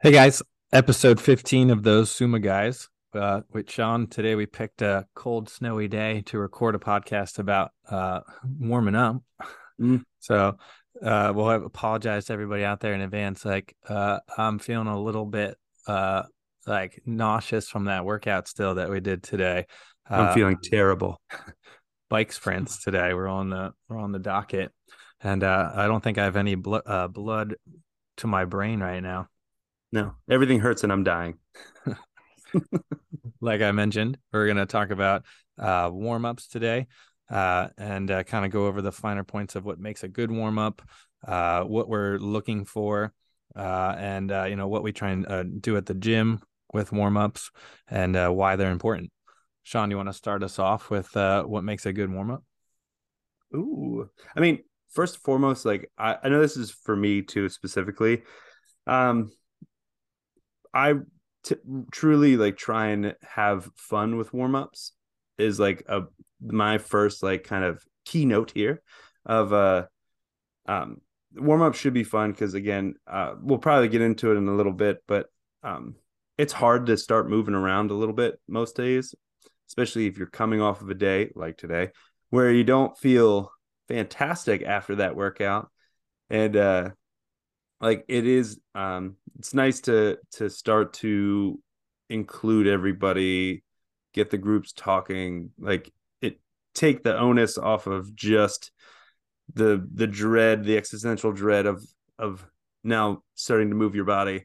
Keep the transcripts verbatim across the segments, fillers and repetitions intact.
Hey guys, episode fifteen of those Suma guys. Uh, with Sean today, we picked a cold, snowy day to record a podcast about uh, warming up. Mm. So, uh, we'll have apologize to everybody out there in advance. Like, uh, I'm feeling a little bit uh, like nauseous from that workout still that we did today. I'm Uh, feeling terrible. Bike sprints today. We're on the we're on the docket, and uh, I don't think I have any blo- uh, blood to my brain right now. No, everything hurts and I'm dying. Like I mentioned, we're going to talk about uh, warm ups today uh, and uh, kind of go over the finer points of what makes a good warm up, uh, what we're looking for, uh, and uh, you know what we try and uh, do at the gym with warm ups and uh, why they're important. Sean, you want to start us off with uh, what makes a good warm up? Ooh. I mean, first and foremost, like I, I know this is for me too specifically. Um, I t- truly like try and have fun with warm-ups is like a my first like kind of keynote here of uh um warm-up should be fun because again, uh we'll probably get into it in a little bit, but um it's hard to start moving around a little bit most days, especially if you're coming off of a day like today where you don't feel fantastic after that workout. And uh like it is um it's nice to to start to include everybody, get the groups talking, like it take the onus off of just the the dread, the existential dread of of now starting to move your body.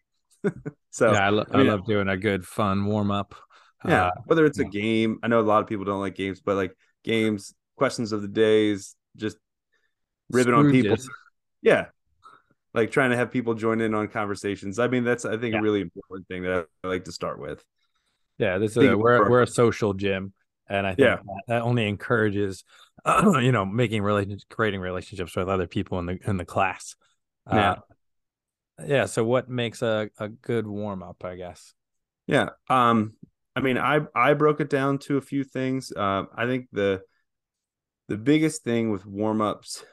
So Yeah, I, lo- I I mean, love doing a good fun warm up. yeah, Uh, whether it's a yeah. game, I know a lot of people don't like games, but like games, questions of the days, just ribbing on people. Scrooges. Yeah, like trying to have people join in on conversations. I mean, that's I think a Yeah. really important thing that I like to start with. Yeah, this is Think a, we're for we're a social gym, and I think yeah, that, that only encourages, uh, you know, making relations, creating relationships with other people in the in the class. Uh, yeah, yeah. So, what makes a a good warm up? I guess. yeah. Um, I mean, I I broke it down to a few things. Um, I think the the biggest thing with warm ups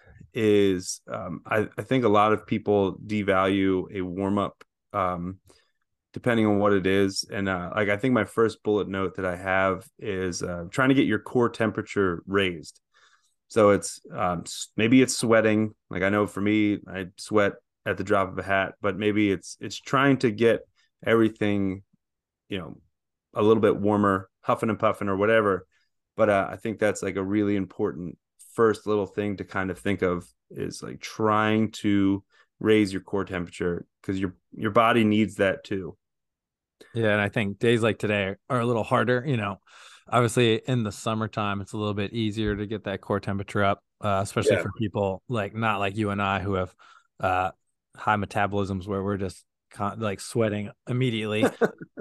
is um, I I think a lot of people devalue a warm up um depending on what it is. And uh, like I think my first bullet note that I have is uh, trying to get your core temperature raised. So it's um, maybe it's sweating. Like I know for me, I sweat at the drop of a hat, but maybe it's it's trying to get everything, you know, a little bit warmer, huffing and puffing or whatever. But uh, I think that's like a really important first little thing to kind of think of is like trying to raise your core temperature because your your body needs that too. Yeah, and I think days like today are a little harder. You know, obviously in the summertime, it's a little bit easier to get that core temperature up, uh, especially Yeah. for people like not like you and I who have uh, high metabolisms where we're just con- like sweating immediately.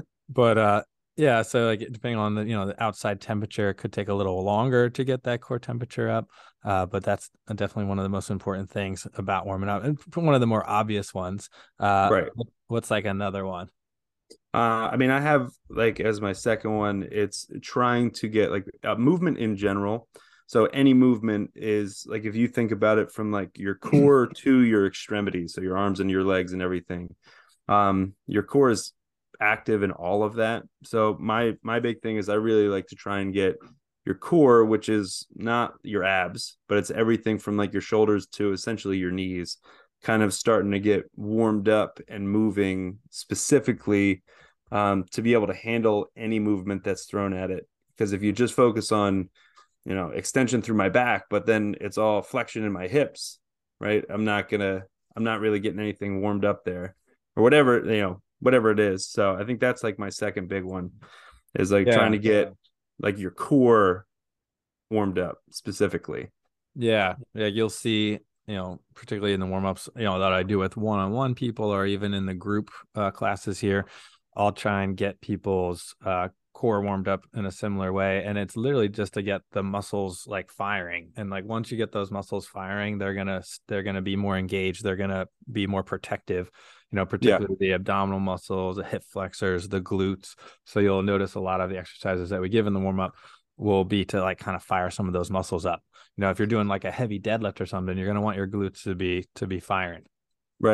But uh yeah, so like depending on the you know the outside temperature, it could take a little longer to get that core temperature up. Uh, but that's definitely one of the most important things about warming up, and one of the more obvious ones. Uh, Right. what's like another one? Uh, I mean, I have like as my second one, it's trying to get like a movement in general. So any movement is like if you think about it from like your core to your extremities, so your arms and your legs and everything. Um, your core is active in all of that. So my my big thing is I really like to try and get your core, which is not your abs, but it's everything from like your shoulders to essentially your knees, kind of starting to get warmed up and moving specifically um, to be able to handle any movement that's thrown at it. Because if you just focus on, you know, extension through my back, but then it's all flexion in my hips, right? I'm not gonna, I'm not really getting anything warmed up there, or whatever, you know, whatever it is. So I think that's like my second big one is like trying Yeah, to get like your core warmed up specifically. yeah, yeah. You'll see, you know, particularly in the warm ups, you know, that I do with one on one people or even in the group uh, classes here. I'll try and get people's uh, core warmed up in a similar way. And it's literally just to get the muscles like firing. And like once you get those muscles firing, they're gonna they're gonna be more engaged. They're gonna be more protective, you know, Yeah. particularly the abdominal muscles, the hip flexors, the glutes. So you'll notice a lot of the exercises that we give in the warm up will be to like kind of fire some of those muscles up. You know, if you're doing like a heavy deadlift or something, you're gonna want your glutes to be to be firing. Right.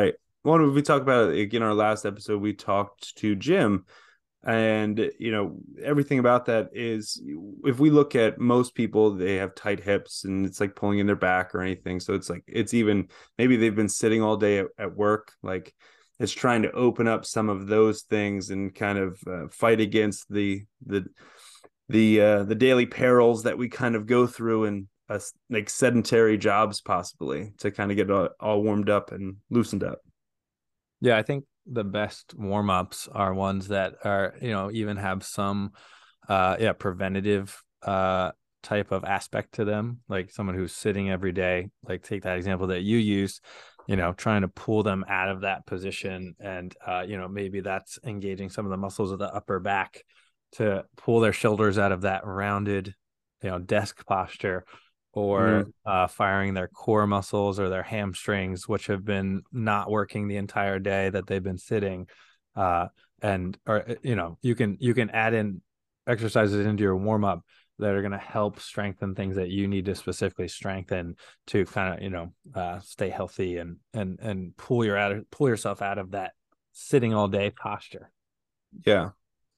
one we talked about like, in our last episode, we talked to Jim, and you know everything about that is if we look at most people, they have tight hips and it's like pulling in their back or anything. So it's like it's even maybe they've been sitting all day at, at work, like it's trying to open up some of those things and kind of uh, fight against the the the uh, the daily perils that we kind of go through in uh, like sedentary jobs, possibly to kind of get all, all warmed up and loosened up. Yeah, I think the best warm-ups are ones that are, you know, even have some uh yeah, preventative uh type of aspect to them, like someone who's sitting every day, like take that example that you used, you know, trying to pull them out of that position. And uh, you know, maybe that's engaging some of the muscles of the upper back to pull their shoulders out of that rounded, you know, desk posture, or Mm-hmm. uh, firing their core muscles or their hamstrings, which have been not working the entire day that they've been sitting. Uh, and or you know, you can you can add in exercises into your warm up that are going to help strengthen things that you need to specifically strengthen to kind of, you know, uh, stay healthy and and and pull your out of, pull yourself out of that sitting all day posture. Yeah.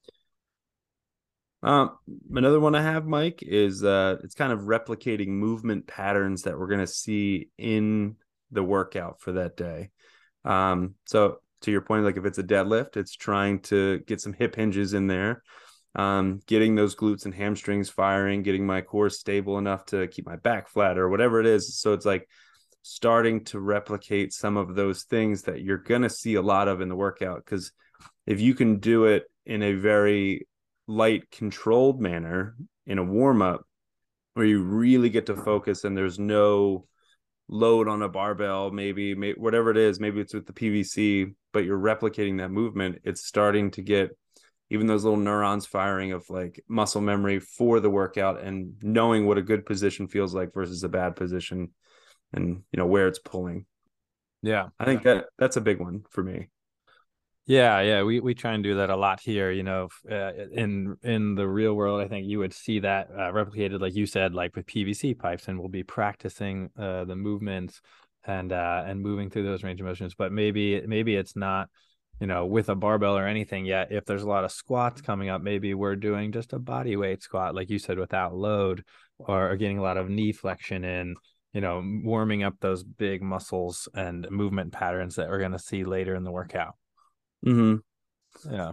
Um, another one I have, Mike, is uh, it's kind of replicating movement patterns that we're going to see in the workout for that day. Um, so to your point, like if it's a deadlift, it's trying to get some hip hinges in there, um, getting those glutes and hamstrings firing, getting my core stable enough to keep my back flat or whatever it is. So it's like starting to replicate some of those things that you're going to see a lot of in the workout. Because if you can do it in a very light, controlled manner in a warm up, where you really get to focus and there's no load on a barbell, maybe, maybe whatever it is, maybe it's with the P V C, but you're replicating that movement, it's starting to get even those little neurons firing of like muscle memory for the workout and knowing what a good position feels like versus a bad position, and you know where it's pulling. Yeah. I think that that's a big one for me. Yeah, yeah, we we try and do that a lot here. You know, uh, in in the real world, I think you would see that uh, replicated, like you said, like with P V C pipes, and we'll be practicing uh, the movements and uh, and moving through those range of motions. But maybe maybe it's not, you know, with a barbell or anything yet. If there's a lot of squats coming up, maybe we're doing just a body weight squat, like you said, without load, or, or getting a lot of knee flexion in. You know, warming up those big muscles and movement patterns that we're going to see later in the workout. Mm-hmm. Yeah.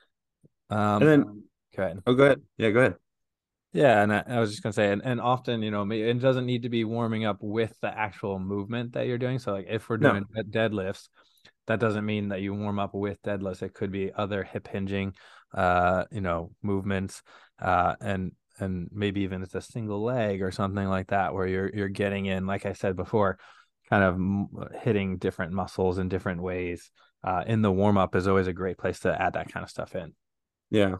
And Um, then, okay. oh, go ahead. Yeah, go ahead. Yeah, and I, I was just gonna say, and, and often, you know, it doesn't need to be warming up with the actual movement that you're doing. So, like, if we're No. doing deadlifts, that doesn't mean that you warm up with deadlifts. It could be other hip hinging, uh, you know, movements, uh, and and maybe even it's a single leg or something like that, where you're you're getting in, like I said before, kind of hitting different muscles in different ways. Uh, in the warm up is always a great place to add that kind of stuff in. Yeah.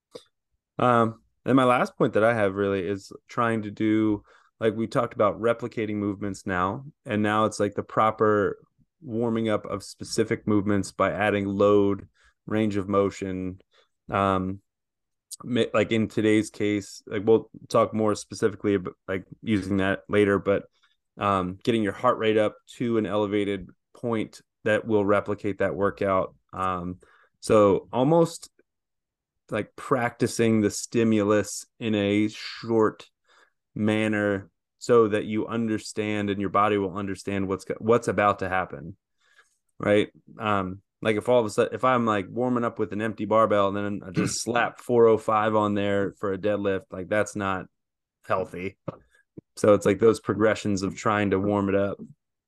Um, and my last point that I have really is trying to do, like we talked about, replicating movements now, and now it's like the proper warming up of specific movements by adding load, range of motion. Um, like in today's case, like we'll talk more specifically about like using that later, but um, getting your heart rate up to an elevated point that will replicate that workout. Um, so almost like practicing the stimulus in a short manner so that you understand and your body will understand what's what's about to happen, right? Um like if all of a sudden if I'm like warming up with an empty barbell and then I just slap four oh five on there for a deadlift, like that's not healthy. So it's like those progressions of trying to warm it up.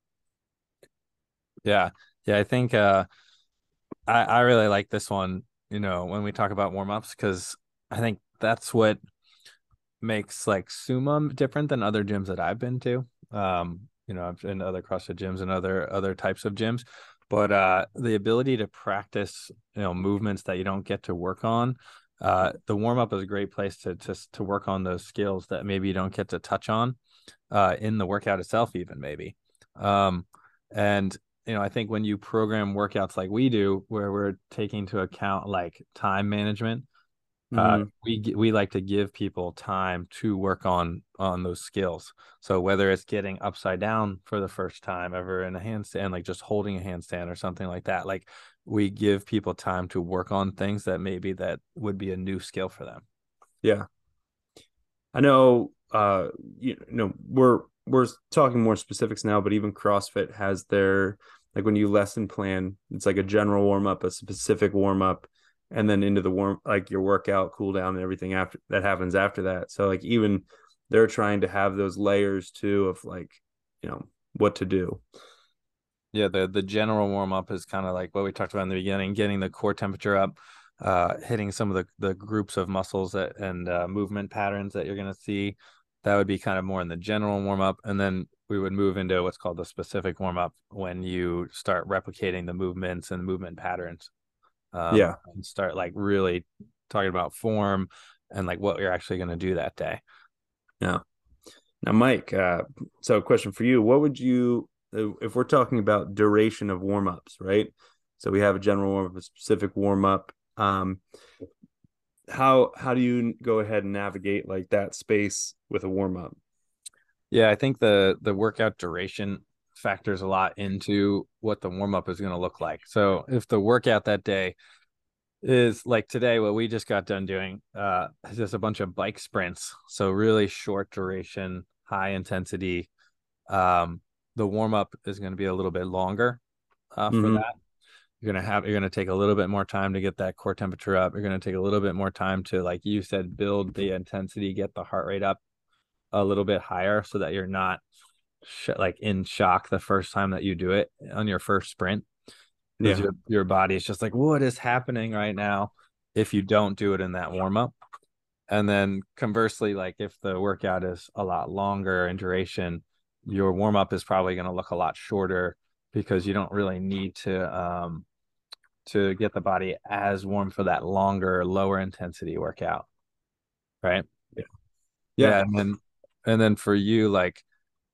Yeah, yeah, I think uh, I I really like this one. You know, when we talk about warm ups, because I think that's what makes like sumo different than other gyms that I've been to. Um, you know, I've been to other CrossFit gyms and other other types of gyms, but uh, the ability to practice, you know, movements that you don't get to work on. Uh, the warm up is a great place to to to work on those skills that maybe you don't get to touch on uh, in the workout itself, even maybe. Um, and you know, I think when you program workouts like we do, where we're taking into account like time management, uh, Mm-hmm. we gi- we like to give people time to work on on those skills. So whether it's getting upside down for the first time ever in a handstand, like just holding a handstand or something like that, like we give people time to work on things that maybe that would be a new skill for them. Yeah. I know, uh, you know, we're we're talking more specifics now, but even CrossFit has their, like, when you lesson plan, it's like a general warm up, a specific warm up, and then into the warm, like your workout, cool down, and everything after that happens after that. So like even they're trying to have those layers too of like, you know, what to do. Yeah, the the general warm up is kind of like what we talked about in the beginning, getting the core temperature up, uh, hitting some of the the groups of muscles that and uh, movement patterns that you're going to see. That would be kind of more in the general warm up, and then we would move into what's called the specific warm up when you start replicating the movements and movement patterns, um, Yeah. and start like really talking about form and like what you're actually going to do that day. Yeah. Now, Mike, uh, so a question for you. What would you, uh, if we're talking about duration of warm ups, right? So we have a general warm up, a specific warm up. Um, how how do you go ahead and navigate like that space with a warm up? Yeah, I think the the workout duration factors a lot into what the warm up is going to look like. So if the workout that day is like today, what we just got done doing, uh, is just a bunch of bike sprints. So really short duration, high intensity. Um, the warm up is going to be a little bit longer, uh, for Mm-hmm. that. You're gonna have you're gonna take a little bit more time to get that core temperature up. You're gonna take a little bit more time to, like you said, build the intensity, get the heart rate up a little bit higher so that you're not sh- like in shock the first time that you do it on your first sprint, because Yeah. your your body is just like, what is happening right now if you don't do it in that warm up. And then conversely, like if the workout is a lot longer in duration, your warm up is probably going to look a lot shorter because you don't really need to um to get the body as warm for that longer, lower intensity workout, right? Yeah. Yeah. Yeah, and then and then for you, like,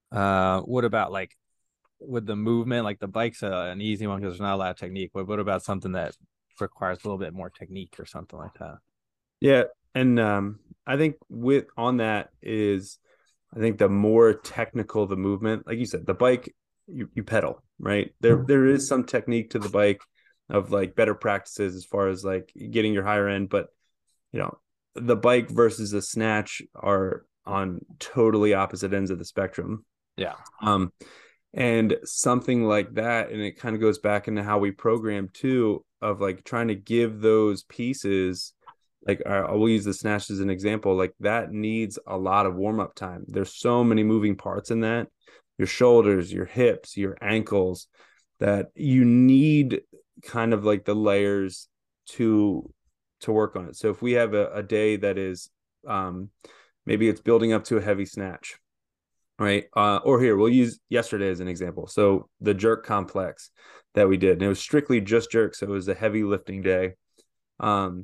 uh, what about like with the movement? Like the bike's a, an easy one because there's not a lot of technique. But what about something that requires a little bit more technique or something like that? Yeah. And um, I think with on that is, I think the more technical the movement, like you said, the bike, you, you pedal, right? There there is some technique to the bike of like better practices as far as like getting your higher end, but you know, the bike versus the snatch are on totally opposite ends of the spectrum. Yeah, Um, and something like that, and it kind of goes back into how we program too, of like trying to give those pieces, like I will use the snatch as an example, like that needs a lot of warm-up time. There's so many moving parts in that, your shoulders, your hips, your ankles, that you need kind of like the layers to to work on it. So if we have a, a day that is, um maybe it's building up to a heavy snatch, right? Uh, or here, we'll use yesterday as an example. So the jerk complex that we did, and it was strictly just jerk. So it was a heavy lifting day. Um,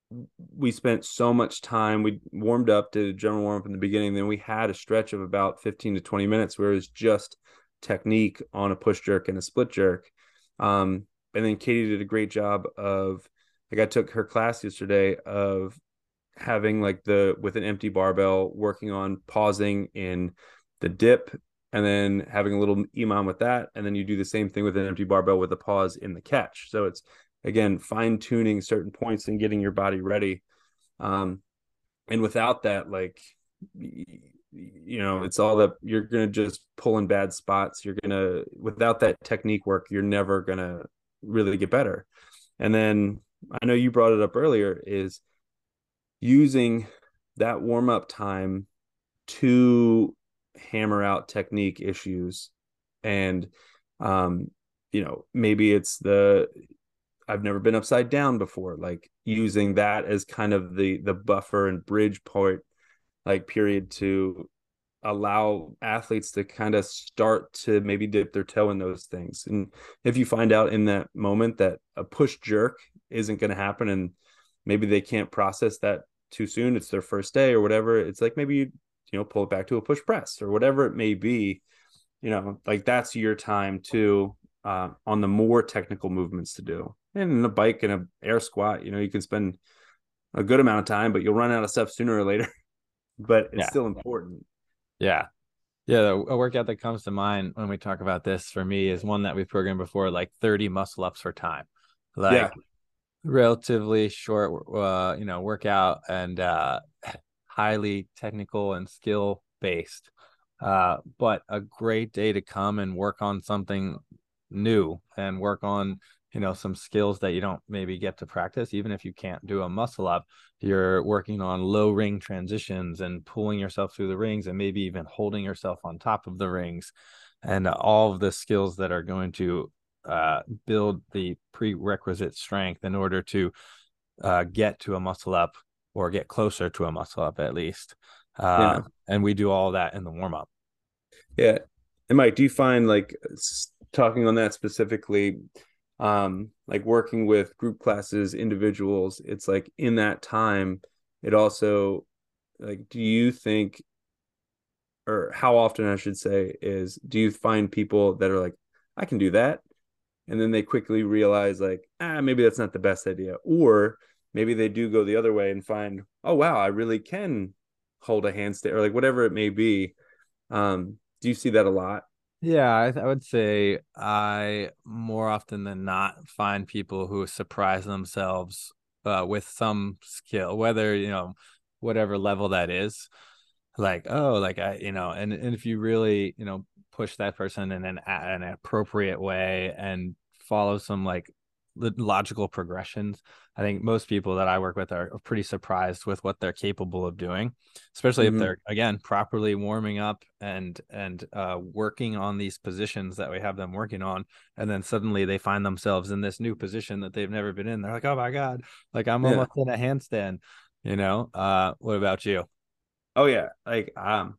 we spent so much time. We warmed up to general warm up in the beginning. Then we had a stretch of about fifteen to twenty minutes where it was just technique on a push jerk and a split jerk. Um, and then Katie did a great job of, like, I took her class yesterday of having like the, with an empty barbell, working on pausing in the dip and then having a little imam with that, and then you do the same thing with an empty barbell with a pause in the catch. So it's, again, fine tuning certain points and getting your body ready. Um, and without that, like, you know, it's all that you're gonna just pull in bad spots. You're gonna, without that technique work, you're never gonna really get better. And then I know you brought it up earlier, is using that warm up time to hammer out technique issues. And um you know, maybe it's the, I've never been upside down before, like using that as kind of the the buffer and bridge part, like period, to allow athletes to kind of start to maybe dip their toe in those things. And if you find out in that moment that a push jerk isn't going to happen, and maybe they can't process that too soon, it's their first day or whatever, it's like maybe you, you know, pull it back to a push press or whatever it may be, you know, like that's your time to, uh, on the more technical movements to do. And in a bike and a air squat, you know, you can spend a good amount of time, but you'll run out of stuff sooner or later. But it's Yeah. still important. Yeah. Yeah. A workout that comes to mind when we talk about this for me is one that we've programmed before, like thirty muscle ups for time. Yeah. Like relatively short, uh, you know, workout and uh, highly technical and skill based. Uh, but a great day to come and work on something new and work on, you know, some skills that you don't maybe get to practice. Even if you can't do a muscle up, you're working on low ring transitions and pulling yourself through the rings and maybe even holding yourself on top of the rings and all of the skills that are going to uh, build the prerequisite strength in order to uh, get to a muscle up or get closer to a muscle up at least. Uh, Yeah. and we do all that in the warm up. Yeah. And Mike, do you find like talking on that specifically, um, like working with group classes, individuals, it's like in that time, it also like, do you think, or how often I should say, is do you find people that are like, I can do that? And then they quickly realize like, ah, maybe that's not the best idea. Or maybe they do go the other way and find, oh wow, I really can hold a handstand or like whatever it may be. Um, do you see that a lot? Yeah, I, I would say I more often than not find people who surprise themselves uh, with some skill, whether, you know, whatever level that is. Like, oh, like I, you know, and, and if you really, you know, push that person in an, an appropriate way and follow some like logical progressions, I think most people that I work with are pretty surprised with what they're capable of doing, especially if Mm-hmm. they're again properly warming up and and uh, working on these positions that we have them working on, and then suddenly they find themselves in this new position that they've never been in. They're like, oh my god, like I'm Yeah. almost in a handstand, you know. Uh, what about you? Oh yeah. Like um,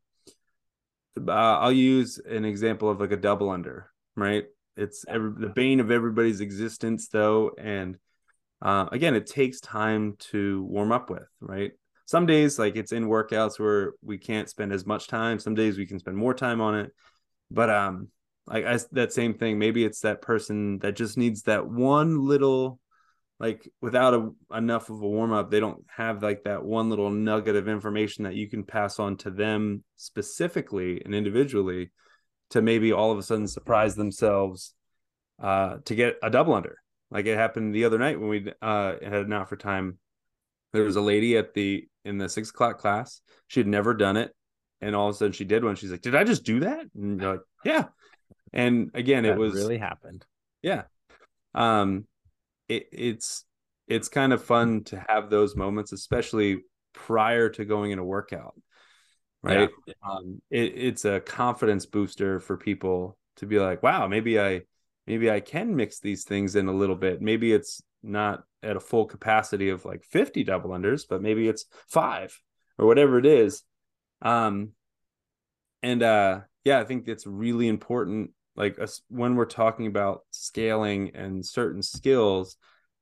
uh, I'll use an example of like a double under, right? It's every, the bane of everybody's existence, though, and uh, again, it takes time to warm up with, right? Some days, like it's in workouts where we can't spend as much time. Some days we can spend more time on it. But um, like I, that same thing, maybe it's that person that just needs that one little, like without a, enough of a warm up, they don't have like that one little nugget of information that you can pass on to them specifically and individually to maybe all of a sudden surprise themselves uh, to get a double under. Like it happened the other night when we uh, had an out for time. There was a lady at the in the six o'clock class. She had never done it, and all of a sudden she did one. She's like, "Did I just do that?" And you're like, "Yeah." And again, it That was really happened. yeah. Um, it, it's it's kind of fun to have those moments, especially prior to going in a workout, Yeah. right? Um, it, it's a confidence booster for people to be like, wow, maybe I maybe I can mix these things in a little bit. Maybe it's not at a full capacity of like fifty double unders, but maybe it's five or whatever it is. Um, and uh, yeah, I think it's really important. Like us, when we're talking about scaling and certain skills,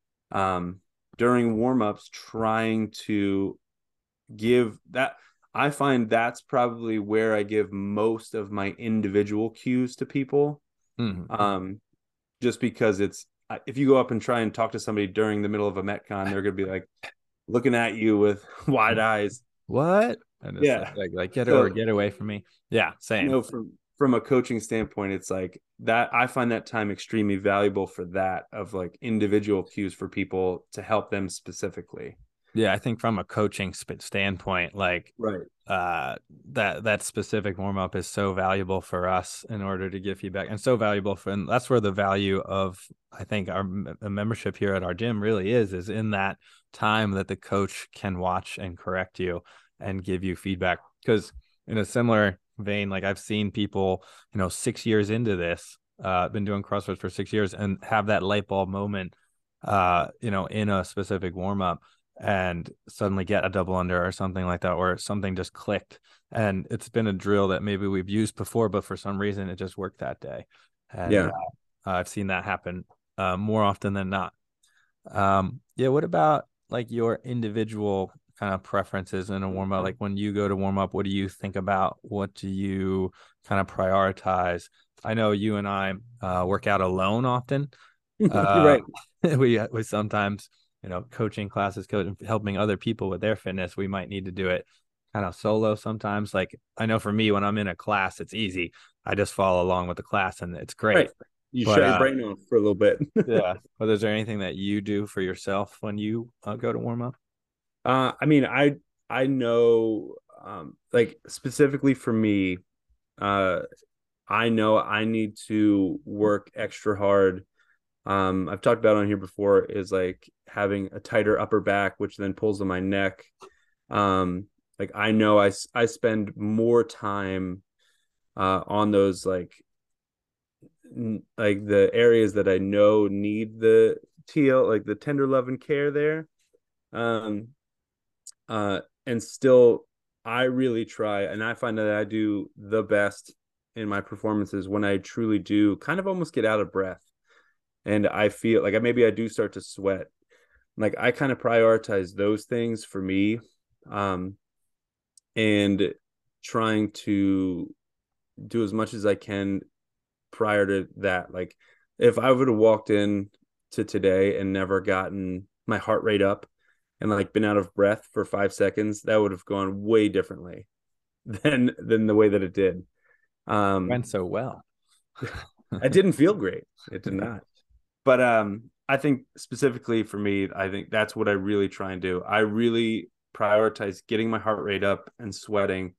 um, during warmups, trying to give that. I find that's probably where I give most of my individual cues to people. Mm-hmm. Um, just because it's if you go up and try and talk to somebody during the middle of a Metcon, they're gonna be like looking at you with wide eyes. What? And it's like, Yeah. like, like get over, So get away from me. Yeah, you same. know, from from a coaching standpoint, it's like that. I find that time extremely valuable for that of like individual cues for people to help them specifically. Yeah, I think from a coaching sp- standpoint, like Right. uh that that specific warm up is so valuable for us in order to give feedback and so valuable for and that's where the value of I think our m- membership here at our gym really is is in that time that the coach can watch and correct you and give you feedback because in a similar vein like I've seen people you know six years into this uh been doing CrossFit for six years and have that light bulb moment uh you know in a specific warm up and suddenly get a double under or something like that, or something just clicked. And it's been a drill that maybe we've used before, but for some reason it just worked that day. And Yeah. uh, I've seen that happen uh, more often than not. Um, yeah. What about like your individual kind of preferences in a warm up? Like when you go to warm up, what do you think about? What do you kind of prioritize? I know you and I uh, work out alone often. You're Uh, right. we we sometimes you know, coaching classes, coaching, helping other people with their fitness, we might need to do it kind of solo sometimes. Like I know for me, when I'm in a class, it's easy. I just follow along with the class and it's great. Right. You But shut your uh, brain off for a little bit. yeah. But is there anything that you do for yourself when you uh, go to warm up? Uh, I mean, I I know, um, like specifically for me, uh, I know I need to work extra hard. Um, I've talked about on here before is like having a tighter upper back, which then pulls on my neck. Um, like I know I I spend more time uh on those like n- like the areas that I know need the T L, like the tender love and care there. Um, uh, and still, I really try, and I find that I do the best in my performances when I truly do kind of almost get out of breath, and I feel like I maybe I do start to sweat. Like I kind of prioritize those things for me, um, and trying to do as much as I can prior to that. Like if I would have walked in to today and never gotten my heart rate up and like been out of breath for five seconds, that would have gone way differently than than the way that it did. Um, Went so well. I didn't feel great. It did not. But um, I think specifically for me, I think that's what I really try and do. I really prioritize getting my heart rate up and sweating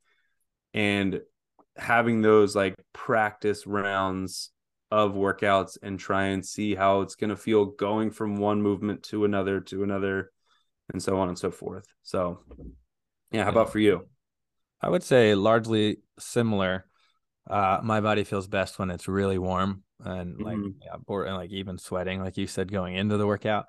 and having those like practice rounds of workouts and try and see how it's going to feel going from one movement to another to another and so on and so forth. So yeah, how Yeah. about for you? I would say largely similar. Uh, my body feels best when it's really warm and like Mm-hmm. yeah, or and like even sweating, like you said, going into the workout.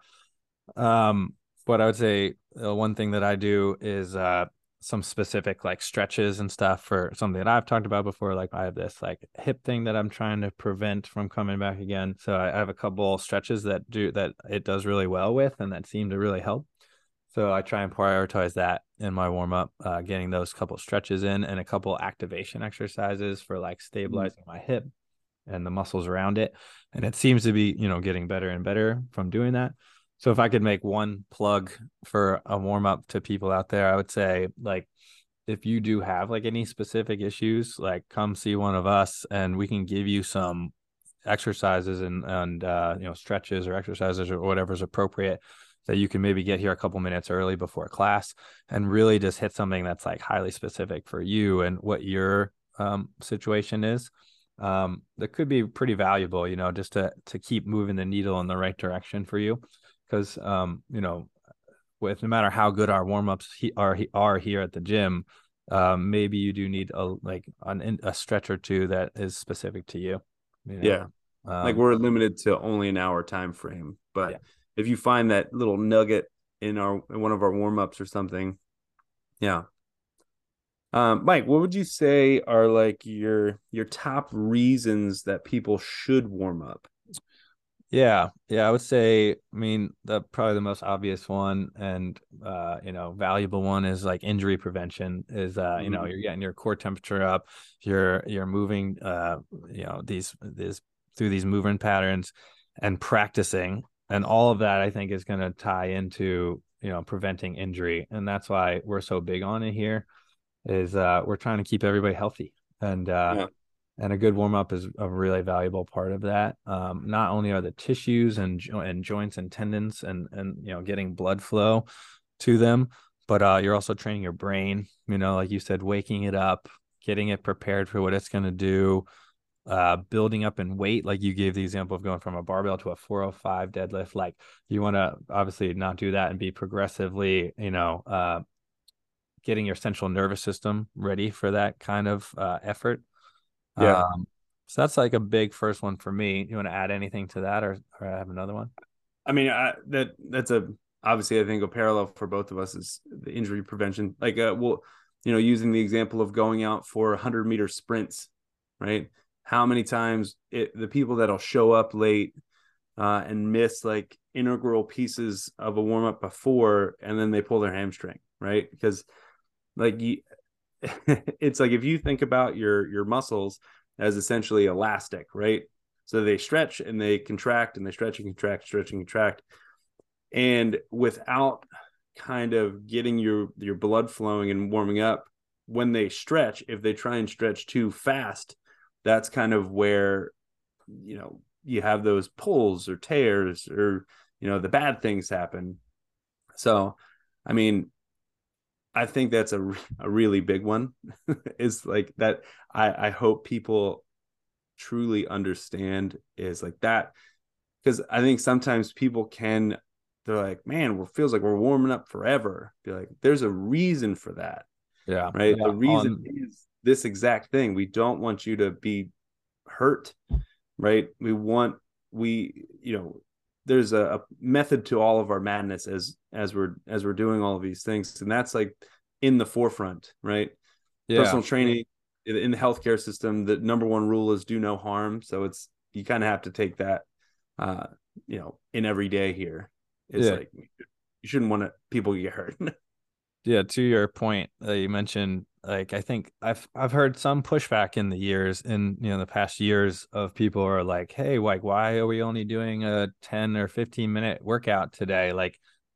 Um, but I would say uh, one thing that I do is uh some specific like stretches and stuff for something that I've talked about before. Like I have this like hip thing that I'm trying to prevent from coming back again. So I have a couple stretches that do that it does really well with and that seem to really help. So I try and prioritize that in my warm up, uh, getting those couple stretches in and a couple activation exercises for like stabilizing my hip and the muscles around it. And it seems to be, you know, getting better and better from doing that. So if I could make one plug for a warm up to people out there, I would say like if you do have like any specific issues, like come see one of us and we can give you some exercises and and uh, you know stretches or exercises or whatever's appropriate that you can maybe get here a couple minutes early before class and really just hit something that's like highly specific for you and what your um, situation is. Um, that could be pretty valuable, you know, just to to keep moving the needle in the right direction for you, because um, you know, with no matter how good our warm ups he, are are here at the gym, um, maybe you do need a like an, a stretch or two that is specific to you. You know, Yeah. Like um, we're limited to only an hour time frame, yeah. but if you find that little nugget in our in one of our warm-ups or something, yeah. Um, Mike, what would you say are like your your top reasons that people should warm up? Yeah, yeah, I would say, I mean, the probably the most obvious one and uh, you know, valuable one is like injury prevention is uh, you know, Mhm. you're getting your core temperature up, you're you're moving uh, you know, these these through these movement patterns and practicing and all of that I think is going to tie into, you know, preventing injury. And that's why we're so big on it here is uh we're trying to keep everybody healthy. And uh Yeah. and a good warm up is a really valuable part of that. Um, not only are the tissues and and joints and tendons and and you know getting blood flow to them, but uh, you're also training your brain. You know, like you said, waking it up, getting it prepared for what it's going to do. Uh, building up in weight, like you gave the example of going from a barbell to a four oh five deadlift. Like you want to obviously not do that and be progressively, you know, uh, getting your central nervous system ready for that kind of uh, effort. Yeah. um, so that's like a big first one for me. You want to add anything to that, or, or I have another one? I mean, I, that that's a obviously I think a parallel for both of us is the injury prevention. Like, uh, well, you know, using the example of going out for one hundred meter sprints, right? How many times it, the people that'll show up late uh, and miss like integral pieces of a warm up before, and then they pull their hamstring, right? Because like you, it's like if you think about your your muscles as essentially elastic, right? So they stretch and they contract and they stretch and contract, stretch and contract. and without kind of getting your your blood flowing and warming up, when they stretch, if they try and stretch too fast, that's kind of where, you know, you have those pulls or tears, or, you know, the bad things happen. So, I mean, I think that's a, a really big one. Is like that. I, I hope people truly understand is like that, because I think sometimes people can, they're like, man, it feels like we're warming up forever. Be like, there's a reason for that, Yeah. right? Yeah. The reason On is this exact thing. We don't want you to be hurt, right? We want, we, you know, there's a, a method to all of our madness as as we're as we're doing all of these things, and that's like in the forefront, right? yeah. Personal training in the healthcare system, the number one rule is do no harm. So it's, you kind of have to take that, uh, you know, in every day here. It's Yeah. like, you shouldn't want to people get hurt. Yeah, to your point that you mentioned, like I think I've I've heard some pushback in the years in you know the past years of people are like, hey, like why are we only doing a ten or fifteen minute workout today? Like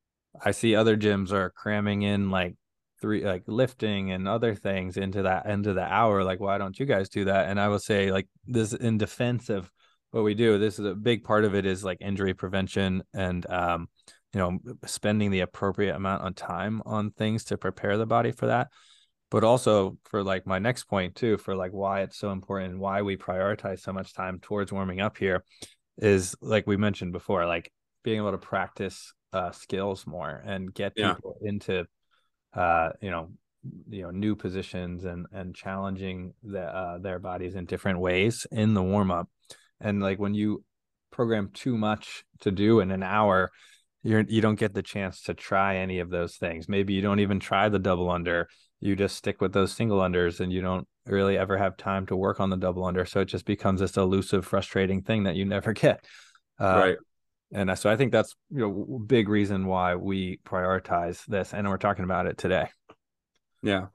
I see other gyms are cramming in like three like lifting and other things into that into the hour. Like, why don't you guys do that? And I will say, like, this in defense of what we do, this is a big part of it is like injury prevention and um, you know, spending the appropriate amount of time on things to prepare the body for that. But also for like my next point too, for like why it's so important and why we prioritize so much time towards warming up here is like we mentioned before, like being able to practice uh, skills more and get Yeah. people into uh, you know you know new positions and and challenging the, uh, their bodies in different ways in the warm up. And like when you program too much to do in an hour, you're you don't get the chance to try any of those things. Maybe you don't even try the double under. You just stick with those single unders, and you don't really ever have time to work on the double under. So it just becomes this elusive, frustrating thing that you never get. Uh, Right. and so I think that's you know big reason why we prioritize this, and we're talking about it today. Yeah.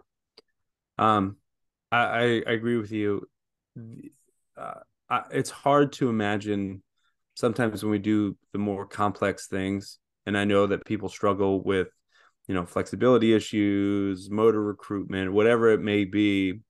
Um, I, I, I agree with you. Uh, I, it's hard to imagine sometimes when we do the more complex things, and I know that people struggle with, you know, flexibility issues, motor recruitment, whatever it may be,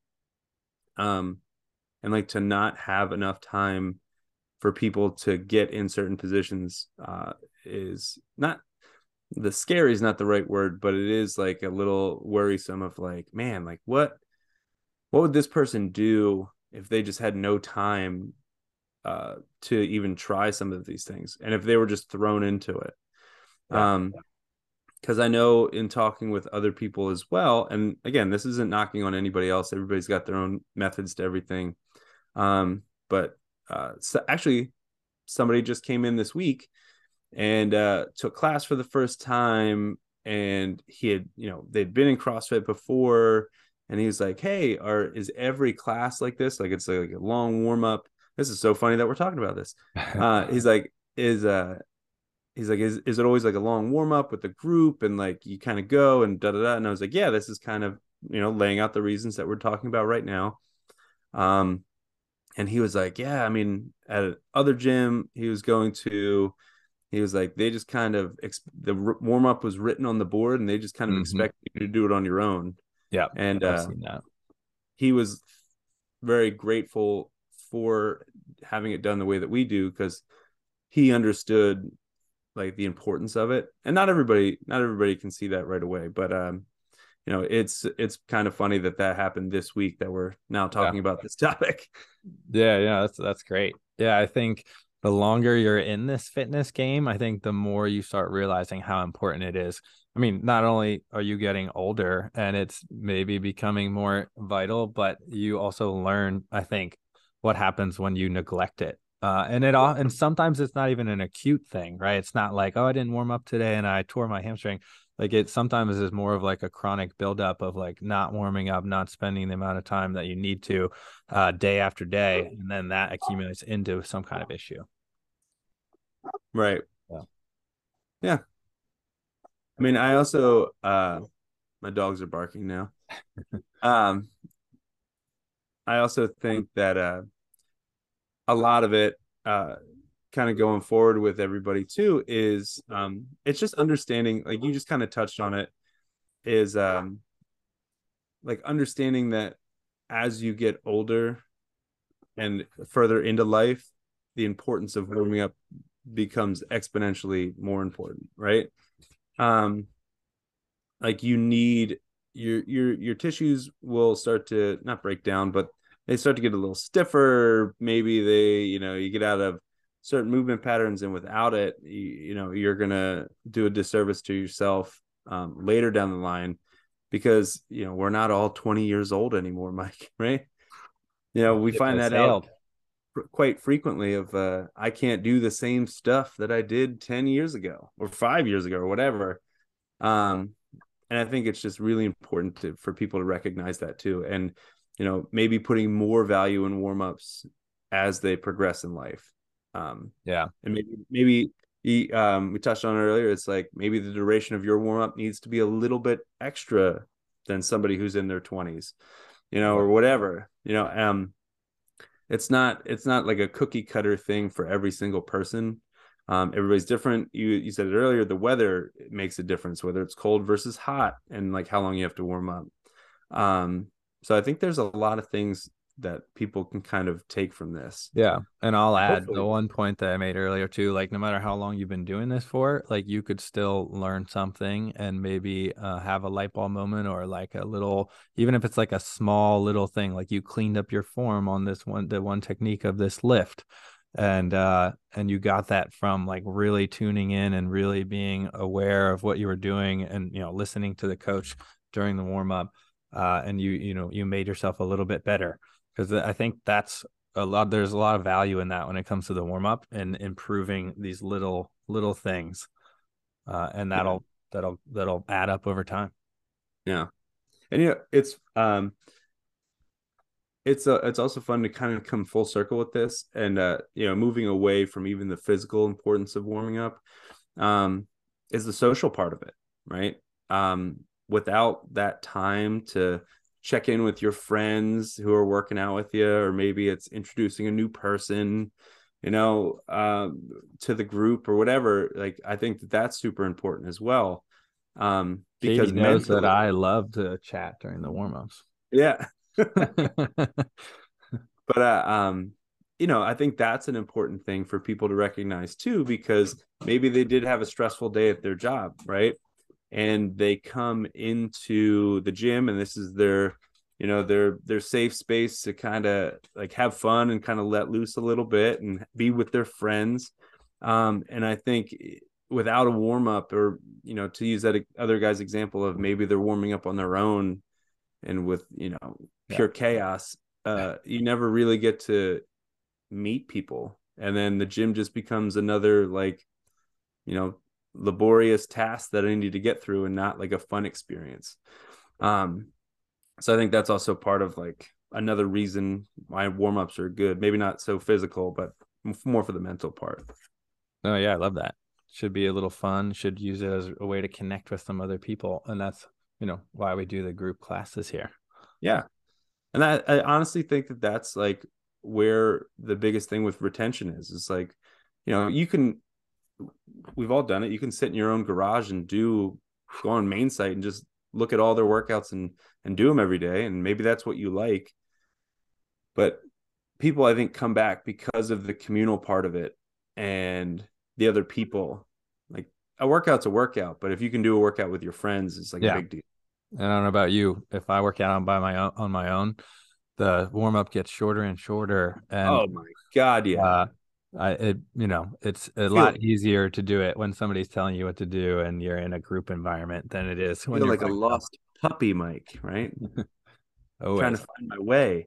um, and like to not have enough time for people to get in certain positions uh, is not, the scary is not the right word, but it is like a little worrisome of like, man, like what what would this person do if they just had no time uh, to even try some of these things, and if they were just thrown into it. Yeah. Um, because I know in talking with other people as well, and again, this isn't knocking on anybody else. Everybody's got their own methods to everything. Um, but uh, so actually, somebody just came in this week and uh, took class for the first time, and he had, you know, they'd been in CrossFit before, and he was like, "Hey, are is every class like this? Like it's like a long warm up." This is so funny that we're talking about this. Uh, he's like, "Is uh." He's like, is, is it always like a long warm up with the group and like you kind of go and da da da? And I was like, yeah, this is kind of, you know, laying out the reasons that we're talking about right now. Um, and he was like, yeah, I mean, at other gym he was going to, he was like, they just kind of ex- the warm up was written on the board, and they just kind of Mm-hmm. expect you to do it on your own. Yeah. And I've uh, seen that. he was very grateful for having it done the way that we do, because he understood like the importance of it. And not everybody, not everybody can see that right away. But um, you know, it's it's kind of funny that that happened this week that we're now Yeah. talking about this topic. Yeah, yeah, that's that's great. Yeah, I think the longer you're in this fitness game, I think the more you start realizing how important it is. I mean, not only are you getting older and it's maybe becoming more vital, but you also learn, I think, what happens when you neglect it. Uh, and it all, and sometimes it's not even an acute thing, right? It's not like, oh, I didn't warm up today and I tore my hamstring. Like it sometimes is more of like a chronic buildup of like not warming up, not spending the amount of time that you need to uh, day after day, and then that accumulates into some kind of issue. Right. Yeah. Yeah. I mean, I also uh my dogs are barking now. Um, I also think that uh a lot of it uh kind of going forward with everybody too is um it's just understanding, like you just kind of touched on it, is um like understanding that as you get older and further into life, the importance of warming up becomes exponentially more important, right? Um like you need your your your tissues will start to not break down, but they start to get a little stiffer. Maybe they, you know, you get out of certain movement patterns, and without it, you, you know, you're gonna do a disservice to yourself um, later down the line, because you know we're not all twenty years old anymore, Mike. Right? You know, we Ship find has that out sailed. quite frequently. Of uh, I can't do the same stuff that I did ten years ago or five years ago or whatever. Um, and I think it's just really important to, for people to recognize that too. And, you know, maybe putting more value in warm-ups as they progress in life. Um, Yeah. and maybe, maybe he, um, we touched on it earlier. It's like maybe the duration of your warm-up needs to be a little bit extra than somebody who's in their twenties, you know, Yeah. or whatever, you know. Um, it's not, it's not like a cookie cutter thing for every single person. Um, everybody's different. You you said it earlier. The weather makes a difference, whether it's cold versus hot, and like how long you have to warm up. Um, so I think there's a lot of things that people can kind of take from this. Yeah. And I'll add the Hopefully, one point that I made earlier too, like no matter how long you've been doing this for, like you could still learn something and maybe uh, have a light bulb moment, or like a little, even if it's like a small little thing, like you cleaned up your form on this one, the one technique of this lift. And uh and you got that from like really tuning in and really being aware of what you were doing, and you know, listening to the coach during the warm up, uh and you you know, you made yourself a little bit better, because I think that's a lot, there's a lot of value in that when it comes to the warm up and improving these little little things, uh and yeah, that'll that'll that'll add up over time. yeah, and you know, it's um, it's a, it's also fun to kind of come full circle with this, and uh, you know, moving away from even the physical importance of warming up, um, is the social part of it, right? Um, without that time to check in with your friends who are working out with you, or maybe it's introducing a new person, you know, um, to the group or whatever. Like, I think that that's super important as well. Um, Katie because knows that mentally, I love to chat during the warm ups. yeah. But uh, um, you know, I think that's an important thing for people to recognize too, because maybe they did have a stressful day at their job, right? And they come into the gym, and this is their, you know, their their safe space to kind of like have fun and kind of let loose a little bit and be with their friends. Um, and I think without a warm up, or you know, to use that other guy's example of maybe they're warming up on their own and with, you know, Yeah. pure chaos, uh, you never really get to meet people. And then the gym just becomes another, like, you know, laborious task that I need to get through, and not like a fun experience. Um, so I think that's also part of like another reason why warm-ups are good. Maybe not so physical, but more for the mental part. Oh yeah, I love that. Should be a little fun. Should use it as a way to connect with some other people, and that's, you know, why we do the group classes here. Yeah. And I, I honestly think that that's like where the biggest thing with retention is. Is like, you know, you can, we've all done it. You can sit in your own garage and do, go on main site and just look at all their workouts and and do them every day, and maybe that's what you like. But people, I think, come back because of the communal part of it and the other people. Like, a workout's a workout, but if you can do a workout with your friends, it's like a Yeah. big deal. And I don't know about you. If I work out on by my own on my own, the warm up gets shorter and shorter, and Oh my God, yeah. uh, I it you know, it's a Feel lot easier to do it when somebody's telling you what to do and you're in a group environment than it is when feel you're like a by yourself. lost puppy, Mike, right? Trying to Always. find my way.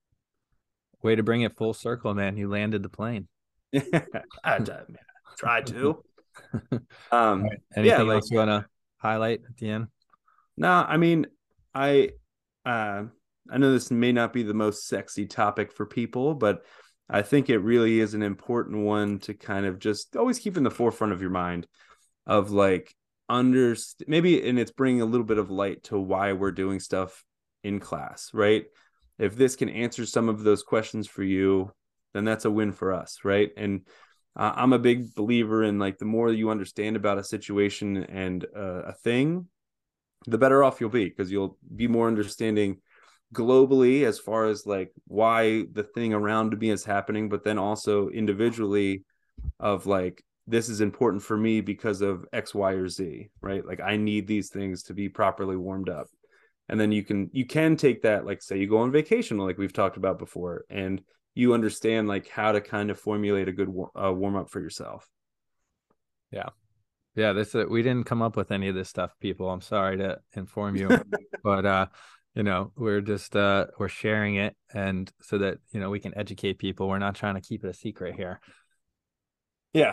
Way to bring it full circle, man. You landed the plane. I try to. All Um, right. yeah, Anything like, else you want to highlight at the end? no, I mean, I uh I know this may not be the most sexy topic for people, but I think it really is an important one to kind of just always keep in the forefront of your mind, of like under maybe, and it's bringing a little bit of light to why we're doing stuff in class, right? If this can answer some of those questions for you, then that's a win for us, right? And uh, I'm a big believer in like the more you understand about a situation and uh, a thing, the better off you'll be, because you'll be more understanding globally as far as like why the thing around me is happening, but then also individually of like, this is important for me because of X, Y, or Z, right? Like I need these things to be properly warmed up. And then you can you can take that, like say you go on vacation, like we've talked about before, and you understand like how to kind of formulate a good uh, warm up for yourself. Yeah. Yeah, this uh, we didn't come up with any of this stuff, people. I'm sorry to inform you, but uh, you know, we're just uh we're sharing it, and so that you know we can educate people. We're not trying to keep it a secret here. Yeah.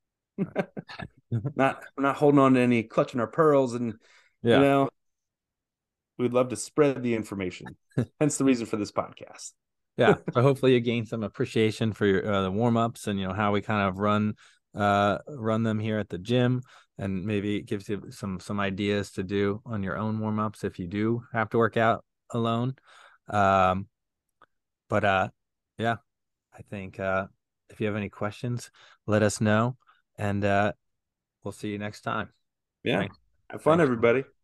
not we're not holding on to any, clutching our pearls, and you Yeah. know, we'd love to spread the information. Hence the reason for this podcast. Yeah. So hopefully you gain some appreciation for your uh, the warm ups, and you know how we kind of run uh run them here at the gym, and maybe it gives you some some ideas to do on your own warm ups if you do have to work out alone. Um, but uh, yeah, I think uh, if you have any questions, let us know, and uh, we'll see you next time. Yeah. Thanks. Have fun, Thanks. everybody.